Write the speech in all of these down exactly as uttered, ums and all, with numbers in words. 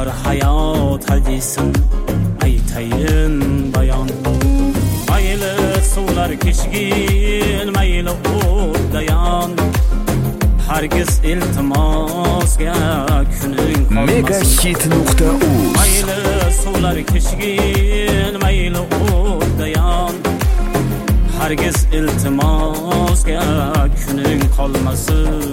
hayot hadisın aytayin bayon. Mayli suvlar kechgin, mayli o't dayon, hargiz iltimosga kuning qolmasin. Megahit nuqta uz. Mayli suvlar kechgin, mayli o't dayon, hargiz iltimosga kuning qolmasin.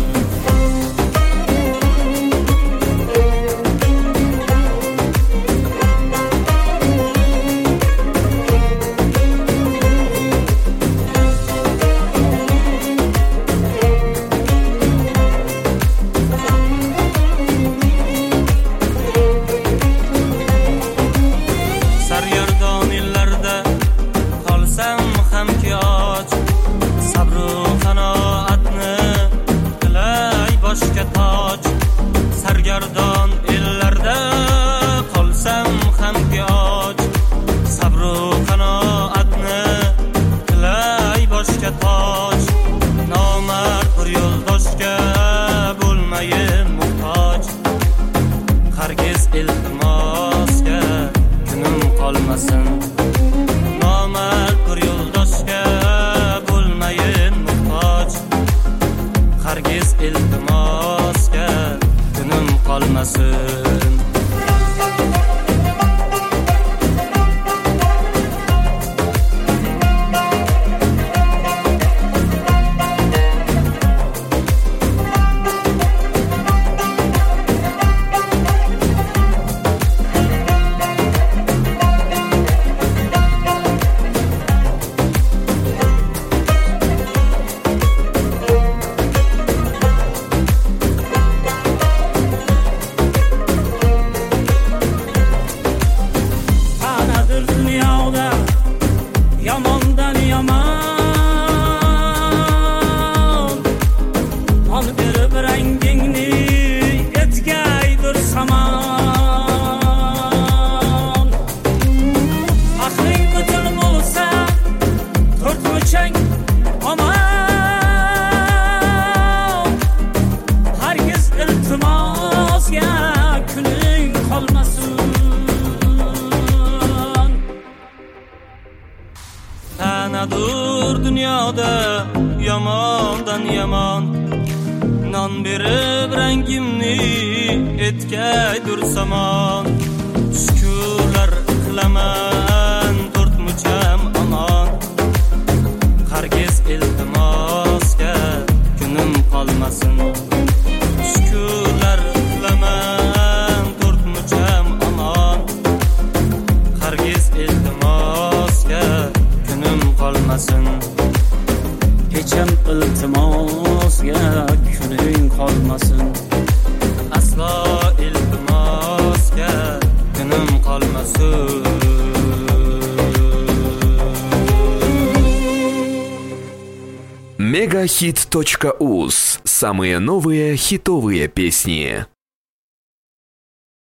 Sargardon ellarda qolsam ham kiyoj, sabru qanoatni tilay boshga toj. Nomard bir yo'ldoshga bo'lmayin muhtoj, hargiz iltimosga kunim qolmasin. Nomard bir yo'ldoshga bo'lmayin muhtoj, hargiz iltimosga kunim qolmasin. Yamondan yomon, on berib rangingni etgaydir samon. Aqling butul bo'lsa to'rt ko'chang omon, hargiz iltimosga kuning qolmasin. Tanadur dunyoda yomondan yomon, non berib rangimni etgaydir samon. Shukurlar qilaman to'rt mucham omon, hargiz iltimosga kunim qolmasin. Shukurlar qilaman to'rt mucham omon, hargiz iltimosga kunim qolmasin. Hecham iltimosga kuning qolmasin. Aslo iltimosga kunim qolmasin. Megahit точка уз. Самые новые хитовые песни.